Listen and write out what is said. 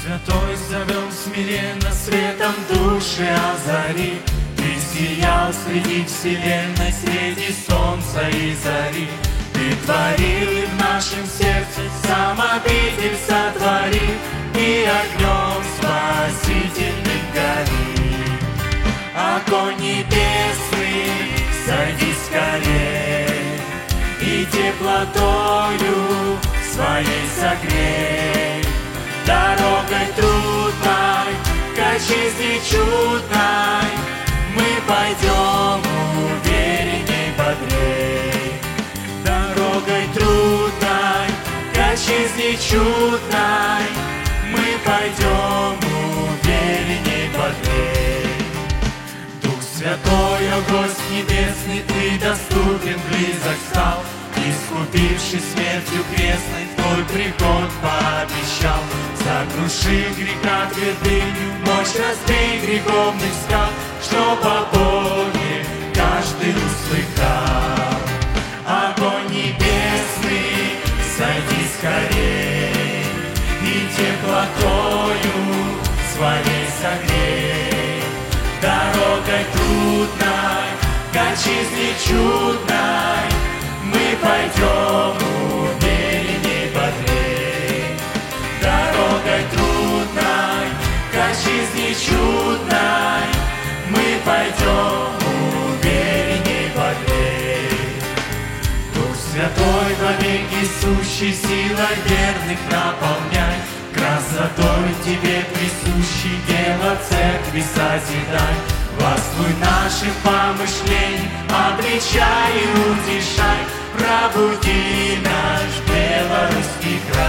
Святой зовем смиренно, светом души озари. Ты сиял среди вселенной, среди солнца и зари. Ты творил и в нашем сердце сам обитель сотвори, и огнем спасительным гори. Огонь небесный, сойди скорей, и теплотою своей согрей. Дорогой трудной, к отчизне чудной, мы пойдем уверенней, бодрей. Дорогой трудной, к отчизне чудной, мы пойдем уверенней, бодрей. Дух Святой, о гость небесный, Ты доступен, близок стал, искупивший смертью крестной, Твой приход пообещал. Сокруши греха твердыню, мощь разбей греховных скал, чтоб о Боге каждый услыхал. Огонь небесный, сойди скорей, и теплотою своей согрей. Дорогой трудной, к отчизне чудной, мы пойдем уверенней, бодрей. Дорогой трудной, к отчизне чудной, мы пойдем уверенней, бодрей. Дух Святой, вовеки сущий, силой верных наполняй, красотой Тебе присущий, дело церкви созидай. Властвуй наших помышлений, обличай и утешай, пробуди наш белорусский край.